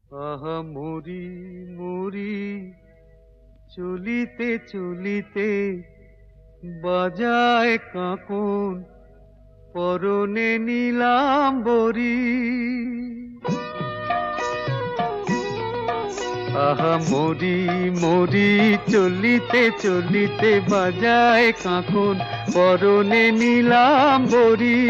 আহা মরি মরি চলিতে চলিতে বাজায় কাঁকন পরনে নীলাম্বরী। আহা মরি মরি চলিতে চলিতে বাজায় কাঁকন পরনে নীলাম্বরী।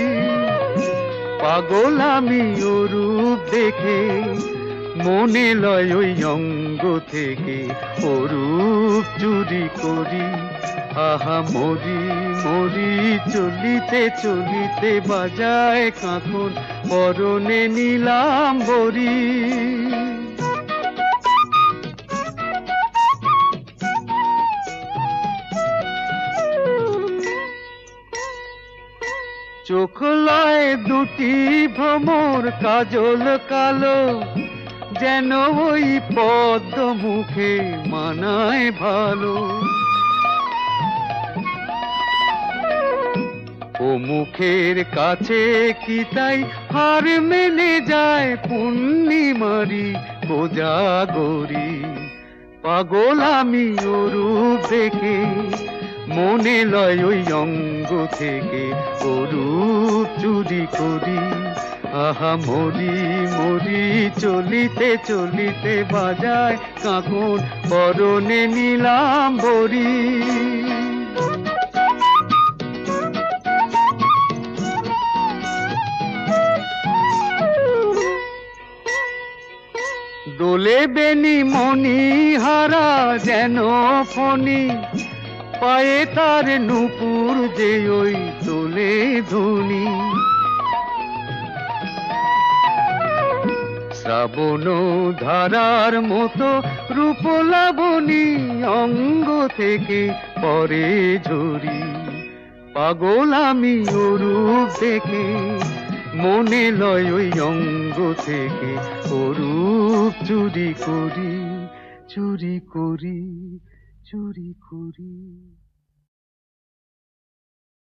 পাগল আমি ও রূপ দেখে মনে লয় ওই অঙ্গ থেকে ও রূপ চুরি করি। আহা মরি মরি চলিতে চলিতে বাজায় কাঁকন পরনে নীলাম্বরী। চোখ লয় দুটি ভ্রমর কাজল কালো, যেন ওই পদ্ম মুখে মানায় ভালো। ও মুখের কাছে কি তাই হার মেনে যায় পূর্ণিমারি কোজাগরী। পাগল আমি ও রূপ দেখে মনে লয় ওই অঙ্গ থেকে ও রূপ চুরি করি। আহা মরি মরি চলিতে চলিতে বাজায় কাঁকন পরনে নীলাম্বরী। দোলে বেনি মনি হারা যেন ফণি, পায়ে তার নূপুর যে ওই তোলে ধুনি। শ্রাবণ ধারার মতো রূপ লাবণী অঙ্গ থেকে পরে ঝরি। পাগল আমি ও রূপ দেখে মনে লয় ওই অঙ্গ থেকে ও রূপ চুরি করি চুরি করি চুরি করি।